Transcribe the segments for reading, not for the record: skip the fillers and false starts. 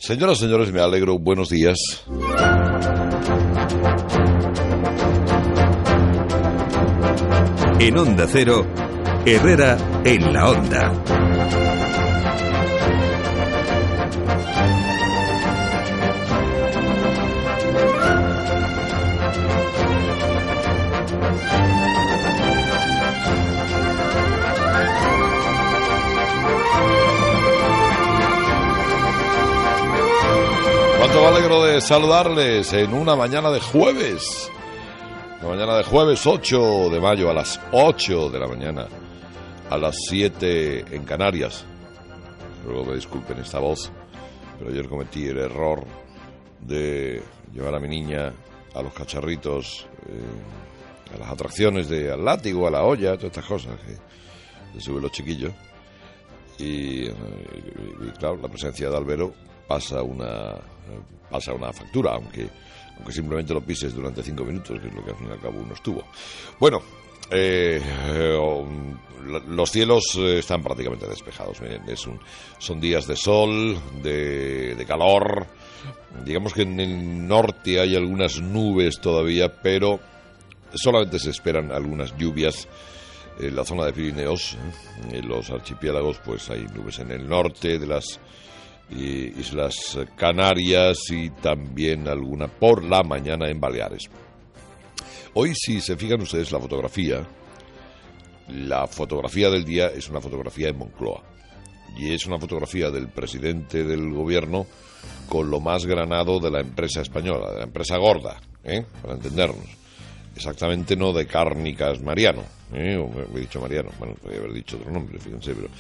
Señoras y señores, me alegro. Buenos días. En Onda Cero, Herrera en la Onda. Cuánto me alegro de saludarles en una mañana de jueves. Una mañana de jueves 8 de mayo a las 8 de la mañana, a las 7 en Canarias. Luego me disculpen esta voz, pero ayer cometí el error de llevar a mi niña a los cacharritos, a las atracciones al látigo, a la olla, todas estas cosas que se suben los chiquillos. Y claro, la presencia de Albero pasa una factura, aunque simplemente lo pises durante 5 minutos, que es lo que al fin y al cabo uno estuvo. Bueno, los cielos están prácticamente despejados. Miren, son días de sol, de calor. Digamos que en el norte hay algunas nubes todavía, pero solamente se esperan algunas lluvias en la zona de Pirineos. En los archipiélagos pues hay nubes en el norte de las Islas Canarias y también alguna por la mañana en Baleares. Hoy, si se fijan ustedes la fotografía del día es una fotografía en Moncloa y es una fotografía del presidente del gobierno con lo más granado de la empresa española, de la empresa gorda, para entendernos. Exactamente no de Cárnicas Mariano, o he dicho Mariano, bueno, podría haber dicho otro nombre, fíjense, pero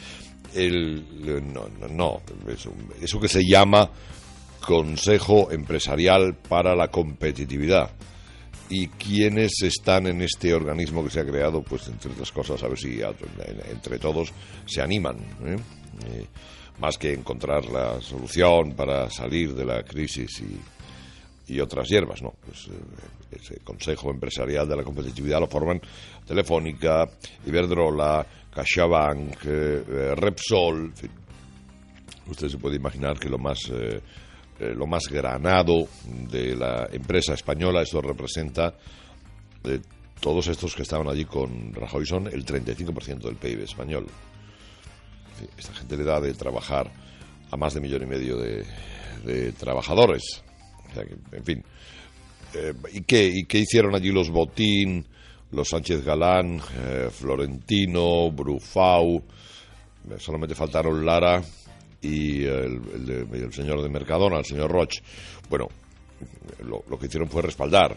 eso que se llama Consejo Empresarial para la Competitividad. ¿Y quiénes están en este organismo que se ha creado? Pues entre otras cosas, a ver si entre todos se animan, más que encontrar la solución para salir de la crisis y otras hierbas, no, pues ese Consejo Empresarial de la Competitividad lo forman Telefónica, Iberdrola, CaixaBank, Repsol, en fin. Usted se puede imaginar que lo más granado de la empresa española, esto representa de todos estos que estaban allí con Rajoy, son el 35% del PIB español. Esta gente le da de trabajar a más de 1,5 millones de trabajadores. O sea que, en fin, ¿y qué hicieron allí los Botín, los Sánchez Galán, Florentino, Brufau? Solamente faltaron Lara y el señor de Mercadona, el señor Roch. Bueno, lo que hicieron fue respaldar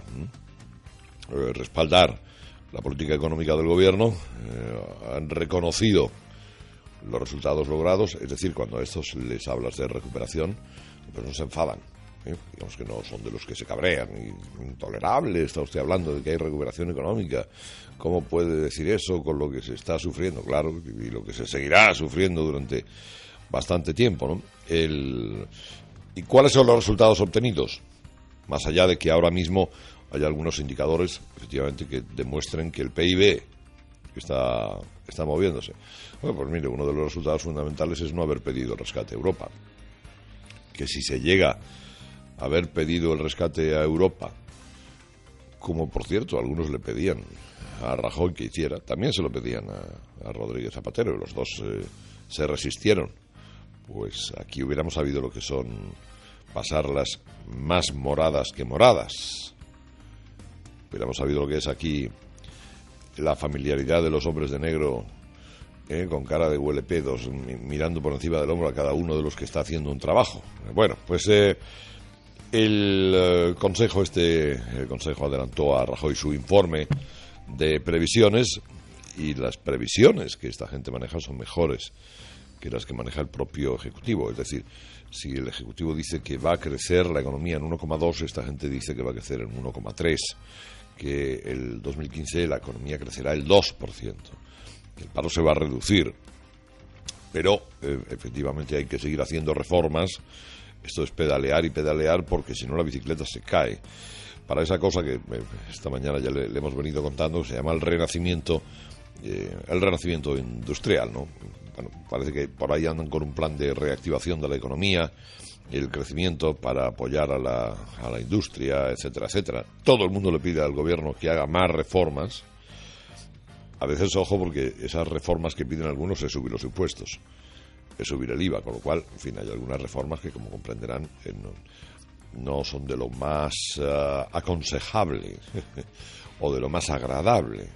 la política económica del gobierno. Han reconocido los resultados logrados, es decir, cuando a estos les hablas de recuperación, pues no se enfadan. Digamos que no son de los que se cabrean. Intolerable, está usted hablando de que hay recuperación económica. ¿Cómo puede decir eso con lo que se está sufriendo? Claro, y lo que se seguirá sufriendo durante bastante tiempo, ¿no? ¿Y cuáles son los resultados obtenidos? Más allá de que ahora mismo hay algunos indicadores, efectivamente, que demuestren que el PIB está moviéndose. Bueno, pues mire, uno de los resultados fundamentales es no haber pedido el rescate a Europa. Que si se llega haber pedido el rescate a Europa, como por cierto algunos le pedían a Rajoy que hiciera, también se lo pedían a Rodríguez Zapatero, y los dos se resistieron, pues aquí hubiéramos sabido lo que son pasarlas más moradas que moradas. Hubiéramos sabido lo que es aquí la familiaridad de los hombres de negro, con cara de huelepedos, mirando por encima del hombro a cada uno de los que está haciendo un trabajo. Bueno, pues el Consejo adelantó a Rajoy su informe de previsiones, y las previsiones que esta gente maneja son mejores que las que maneja el propio Ejecutivo. Es decir, si el Ejecutivo dice que va a crecer la economía en 1,2, esta gente dice que va a crecer en 1,3, que el 2015 la economía crecerá el 2%, que el paro se va a reducir, pero efectivamente hay que seguir haciendo reformas. Esto es pedalear y pedalear, porque si no la bicicleta se cae. Para esa cosa que esta mañana ya le hemos venido contando, se llama el renacimiento el renacimiento industrial, ¿no? Bueno, parece que por ahí andan con un plan de reactivación de la economía y el crecimiento para apoyar a la industria, etcétera, etcétera. Todo el mundo le pide al gobierno que haga más reformas. A veces, ojo, porque esas reformas que piden algunos es subir los impuestos, es subir el IVA, con lo cual, en fin, hay algunas reformas que, como comprenderán, no son de lo más aconsejable o de lo más agradable.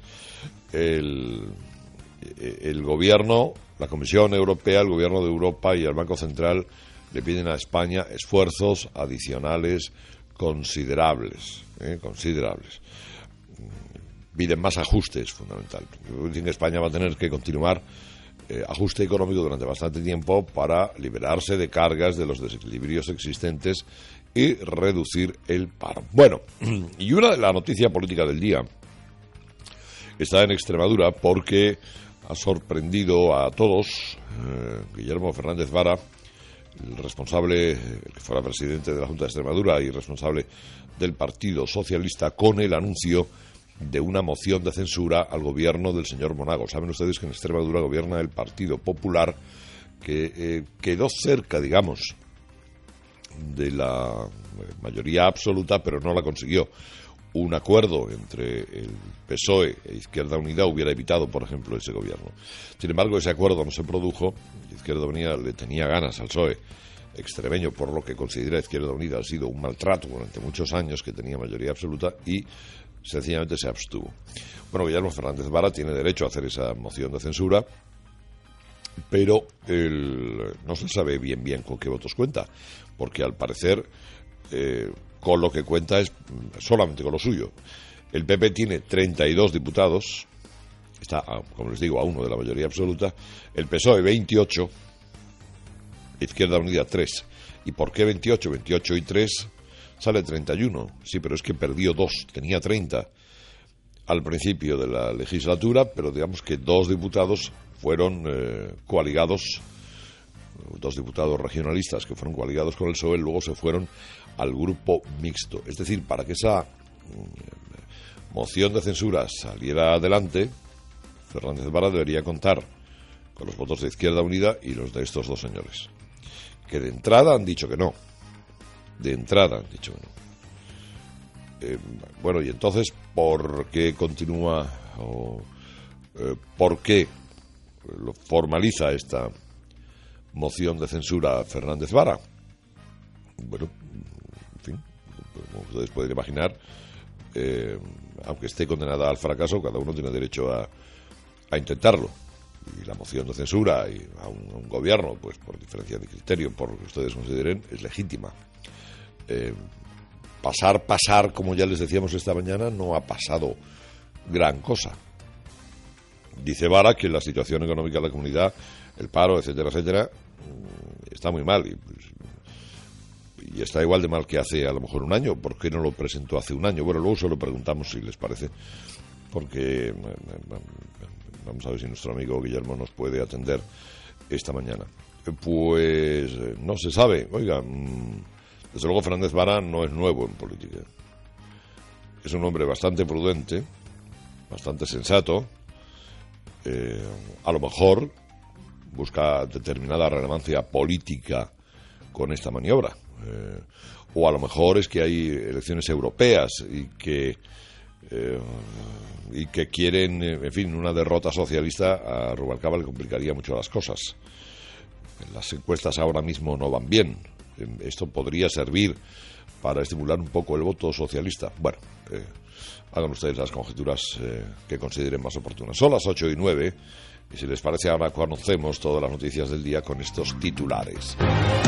El gobierno, la Comisión Europea, el gobierno de Europa y el Banco Central le piden a España esfuerzos adicionales considerables. Piden más ajustes, fundamental. Dicen que España va a tener que continuar ajuste económico durante bastante tiempo para liberarse de cargas de los desequilibrios existentes y reducir el paro. Bueno, y una de las noticias políticas del día está en Extremadura porque ha sorprendido a todos Guillermo Fernández Vara, el responsable, el que fuera presidente de la Junta de Extremadura y responsable del Partido Socialista, con el anuncio de una moción de censura al gobierno del señor Monago. Saben ustedes que en Extremadura gobierna el Partido Popular, que quedó cerca, digamos, de la mayoría absoluta, pero no la consiguió. Un acuerdo entre el PSOE e Izquierda Unida hubiera evitado, por ejemplo, ese gobierno. Sin embargo, ese acuerdo no se produjo. Izquierda Unida le tenía ganas al PSOE extremeño, por lo que considera Izquierda Unida ha sido un maltrato durante muchos años, que tenía mayoría absoluta, y sencillamente se abstuvo. Bueno, Guillermo Fernández Vara tiene derecho a hacer esa moción de censura, pero no se sabe bien con qué votos cuenta, porque al parecer con lo que cuenta es solamente con lo suyo. El PP tiene 32 diputados, está, como les digo, a uno de la mayoría absoluta. El PSOE 28, Izquierda Unida 3. ¿Y por qué 28? 28 y 3 sale 31. Sí, pero es que perdió 2, tenía 30 al principio de la legislatura, pero digamos que 2 diputados fueron coaligados, 2 diputados regionalistas que fueron coaligados con el PSOE, luego se fueron al grupo mixto. Es decir, para que esa moción de censura saliera adelante, Fernández Vara debería contar con los votos de Izquierda Unida y los de estos 2 señores, que de entrada han dicho que no. Bueno, y entonces, ¿por qué continúa por qué lo formaliza esta moción de censura a Fernández Vara? Bueno, en fin, como ustedes pueden imaginar, aunque esté condenada al fracaso, cada uno tiene derecho a intentarlo. Y la moción de censura a un gobierno, pues por diferencia de criterio, por lo que ustedes consideren, es legítima. Pasar, como ya les decíamos esta mañana, no ha pasado gran cosa. Dice Vara que la situación económica de la comunidad, el paro, etcétera, etcétera, está muy mal y está igual de mal que hace a lo mejor un año. ¿Por qué no lo presentó hace un año? Bueno, luego se lo preguntamos si les parece, porque vamos a ver si nuestro amigo Guillermo nos puede atender esta mañana. Pues no se sabe. Oiga, desde luego Fernández Vara no es nuevo en política. Es un hombre bastante prudente, bastante sensato. A lo mejor busca determinada relevancia política con esta maniobra. O a lo mejor es que hay elecciones europeas y que quieren, en fin, una derrota socialista a Rubalcaba le complicaría mucho las cosas. Las encuestas ahora mismo no van bien. Esto podría servir para estimular un poco el voto socialista. Bueno, hagan ustedes las conjeturas que consideren más oportunas. Son las 8:09 y si les parece ahora conocemos todas las noticias del día con estos titulares.